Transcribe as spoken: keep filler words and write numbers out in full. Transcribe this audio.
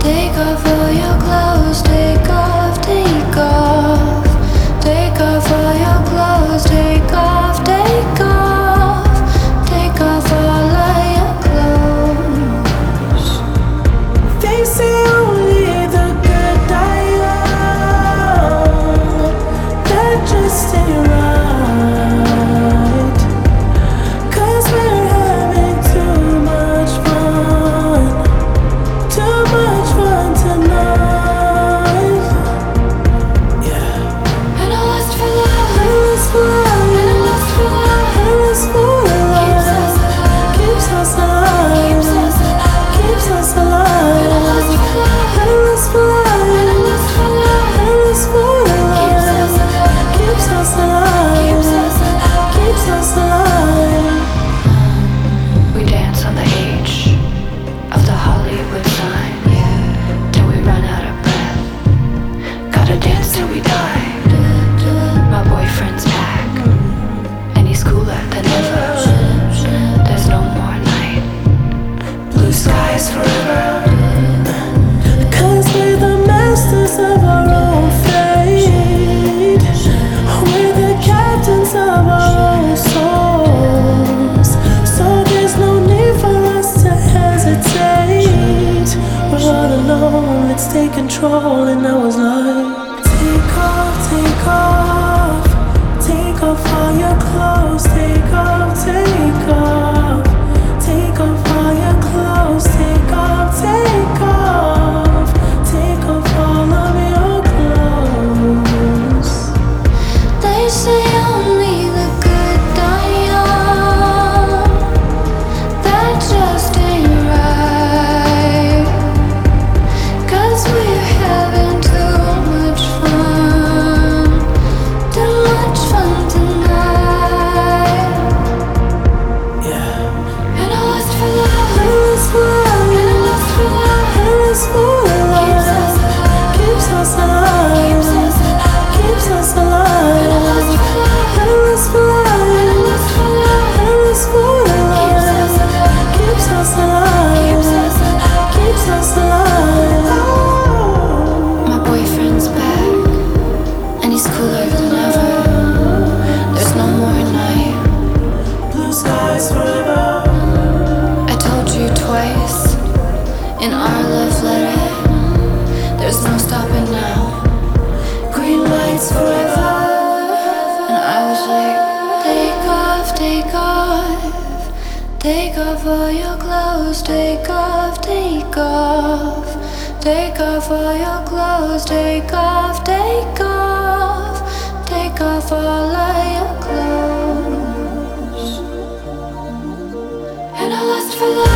Take off all your clothes, take off, take off. Take off all your clothes, take off, take off. Take off all of your clothes. They say only the good die young. That just ain't right. 'Cause we're having too much fun. Too much fun tonight. Yeah. And I lust for love, I lust for love, and I lust for love. I lust for love. Keeps us alive, Keeps us alive. keeps us alive. Keeps us alive. And I lust for love, I lust for love, and I lust for love. I lust for Keeps us love. alive, Keeps us alive. keeps us alive. Keeps us alive. We dance on the H of the Hollywood sign, till we run out of breath. Gotta dance till we die. My boyfriend's back, and he's cooler than ever. There's no more night, blue skies forever. 'Cause we're the masters of our own fate. We're the captains of our own souls. So there's no need for us to hesitate. We're all alone, let's take control. And I was like, take off, take off. Take off all your clothes. Take off, take off. Take off all your clothes. Take off, take off. Take off all of your clothes. They say only the good die young. That just ain't right. 'Cause we're having too much fun. Too much fun tonight. Yeah. And I lust for love, I lust for love, and I lust for love. I lust for Keeps us love. alive, Keeps us alive. keeps us alive. Keeps us alive. And I lust for love, I lust for and I love. lust for love. I lust for Keeps us love. alive, Keeps us alive. keeps us alive. Keeps us alive. My boyfriend's back, and he's cooler than ever. There's no more night. Blue skies forever. I told you twice in our love letter. There's no stopping now. Green lights forever. And I was like, take off, take off. Take off all your clothes. Take off, take off. Take off all your clothes. Take off, take off. Take off all of your clothes. And I lust for love.